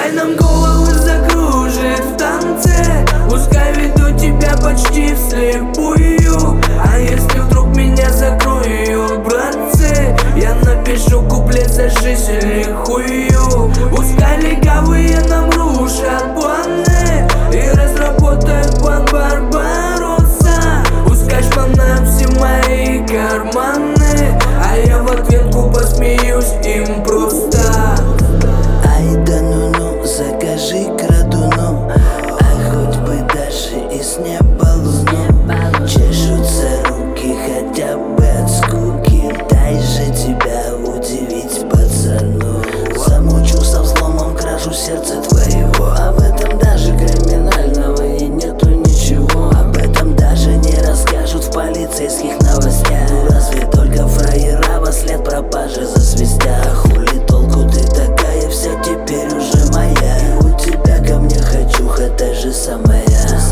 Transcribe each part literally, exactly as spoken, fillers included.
Пускай нам головы закружит в танце, пускай веду тебя почти вслепую. А если вдруг меня закроют, братцы, я напишу куплет за жизнь или хую. Пускай легавые нам рушат планы и разработают план Барбаросса. Пускай шпанают все мои карманы, а я в ответку посмеюсь им просто. Ай да ну-ну, закажи крадуну, а хоть бы даже и с неба луну. Чешутся руки хотя бы от скуки, дай же тебя удивить, пацану. Замучу со взломом, крашу сердце твоего, а в этом даже криминального и нету ничего. Об этом даже не расскажут в полицейских новостях. Разве только фраера во след пропажи засвистят. Хули толку, ты такая вся теперь уже моя, и у тебя ко мне хочуха та же самая.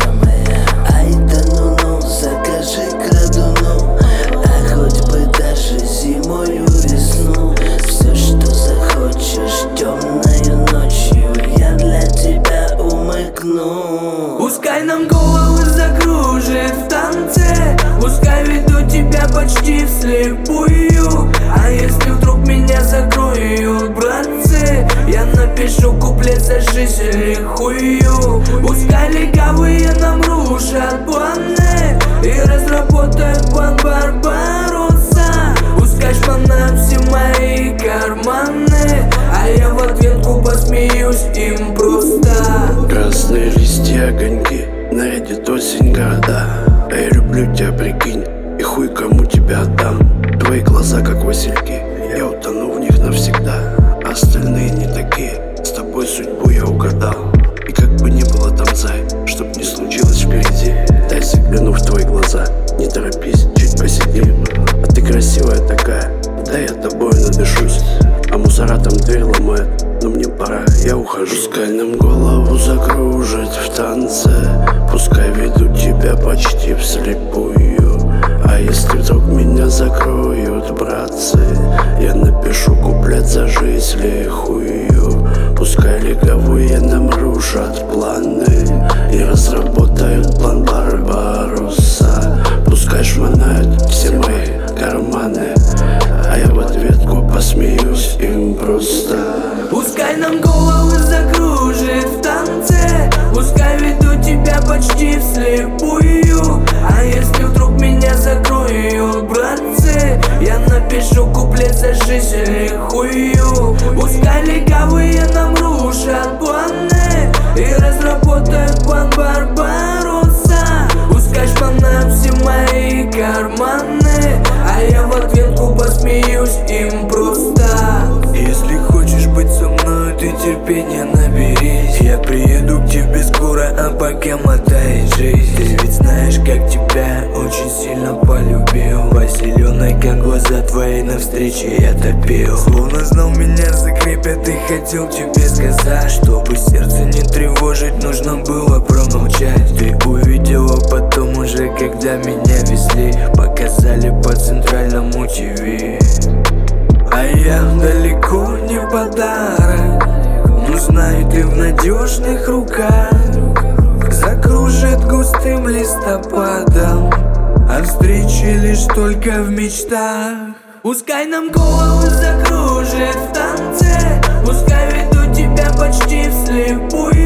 Ай да ну-ну, закажи крадуну, а хоть бы даже зимою весну. Все, что захочешь темною ночью, я для тебя умыкну. Пускай нам головы закружит в танце, пускай веду тебя почти вслепую. А если вдруг меня закроют, братцы, я напишу куплет за жизнь или хую. Пускай легавые нам рушат планы и разработают план Барбаросса. Пускай шпанают все мои карманы, а я в ответку посмеюсь им просто. Красные листья, огоньки, нарядит осень города. А я люблю тебя, прикинь, и хуй кому тебя отдам. Твои глаза как васильки, я утону в них навсегда. А остальные не такие, с тобой судьбу я угадал. И как бы ни было там, зай, чтоб не случилось впереди, дай загляну в твои глаза, не торопись, чуть посидим. А ты красивая такая, дай я тобой надышусь. А мусора там дверь ломают, но мне пора, я ухожу. Пускай нам голову закружит в танце, пускай веду тебя почти вслепую. А если вдруг меня закроют, братцы, я напишу куплет за жизнь или хую. Пускай легавые нам рушат планы и разработают план Барбаросса. Пускай шмонают все мои карманы, а я в ответку посмеюсь им просто. Пускай нам головы закружит в танце, пускай веду тебя почти вслепую. А если вдруг меня закроют, братцы, я напишу куплет за жизнь или хую. Пускай легавые нам рушат планы и разработают план Барбаросса. Пускай шпанают все мои карманы, а я в ответку посмеюсь им просто. Если хочешь быть со мной, ты терпения наберись. Я приеду к тебе скоро, а пока мотай жизнь. Ты ведь знаешь, как тебя очень сильно полюбил. По зеленой, как глаза твои, на встрече я топил. Словно знал, меня закрепят, и хотел тебе сказать, чтобы сердце не тревожить, нужно было промолчать. Ты увидела потом уже, когда меня везли, показали по центральному ТВ. А я далеко не подарок, но знаю, ты в надежных руках. Закружит густым листопадом, а встречи лишь только в мечтах. Пускай нам головы закружит в танце, пускай веду тебя почти вслепую.